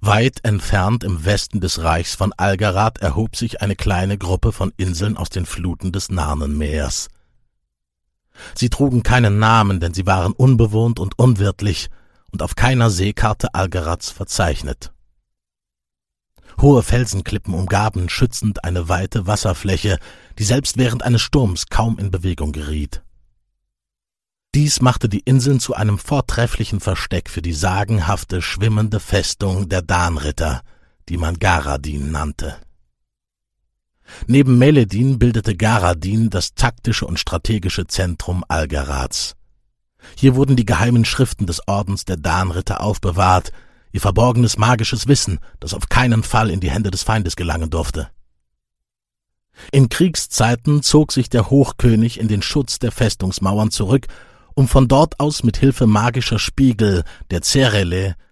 Weit entfernt im Westen des Reichs von Algarad erhob sich eine kleine Gruppe von Inseln aus den Fluten des Narnenmeers. Sie trugen keinen Namen, denn sie waren unbewohnt und unwirtlich und auf keiner Seekarte Algarads verzeichnet. Hohe Felsenklippen umgaben schützend eine weite Wasserfläche, die selbst während eines Sturms kaum in Bewegung geriet. Dies machte die Inseln zu einem vortrefflichen Versteck für die sagenhafte, schwimmende Festung der Danritter, die man Garadin nannte. Neben Meledin bildete Garadin das taktische und strategische Zentrum Algarads. Hier wurden die geheimen Schriften des Ordens der Danritter aufbewahrt, ihr verborgenes magisches Wissen, das auf keinen Fall in die Hände des Feindes gelangen durfte. In Kriegszeiten zog sich der Hochkönig in den Schutz der Festungsmauern zurück, um von dort aus mit Hilfe magischer Spiegel, der Zerele,